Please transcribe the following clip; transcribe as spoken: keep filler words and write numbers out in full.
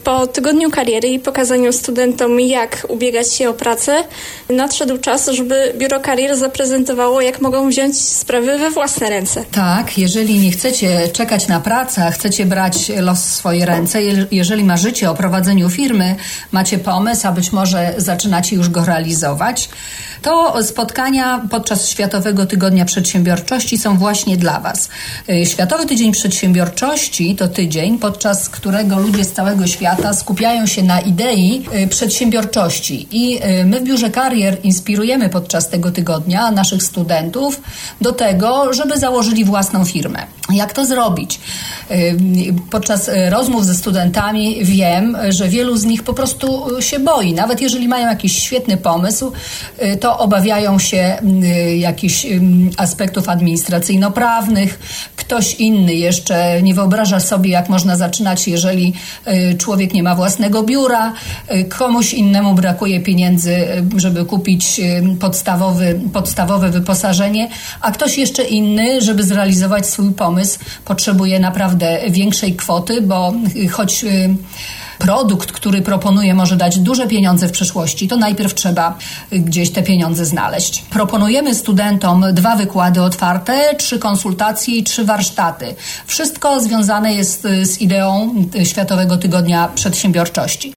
Po tygodniu kariery i pokazaniu studentom, jak ubiegać się o pracę, nadszedł czas, żeby Biuro Karier zaprezentowało, jak mogą wziąć sprawy we własne ręce. Tak, jeżeli nie chcecie czekać na pracę, a chcecie brać los w swoje ręce, jeżeli marzycie o prowadzeniu firmy, macie pomysł, a być może zaczynacie już go realizować, to spotkania podczas Światowego Tygodnia Przedsiębiorczości są właśnie dla Was. Światowy Tydzień Przedsiębiorczości to tydzień, podczas którego ludzie z całego świata skupiają się na idei przedsiębiorczości. I my w Biurze Karier inspirujemy podczas tego tygodnia naszych studentów do tego, żeby założyli własną firmę. Jak to zrobić? Podczas rozmów ze studentami wiem, że wielu z nich po prostu się boi. Nawet jeżeli mają jakiś świetny pomysł, to obawiają się jakichś aspektów administracyjno-prawnych. Ktoś inny jeszcze nie wyobraża sobie, jak można zaczynać, jeżeli człowiek nie ma własnego biura. Komuś innemu brakuje pieniędzy, żeby kupić podstawowy, podstawowe wyposażenie, a ktoś jeszcze inny, żeby zrealizować swój pomysł, potrzebuje naprawdę większej kwoty, bo choć produkt, który proponuje, może dać duże pieniądze w przyszłości, to najpierw trzeba gdzieś te pieniądze znaleźć. Proponujemy studentom dwa wykłady otwarte, trzy konsultacje i trzy warsztaty. Wszystko związane jest z ideą Światowego Tygodnia Przedsiębiorczości.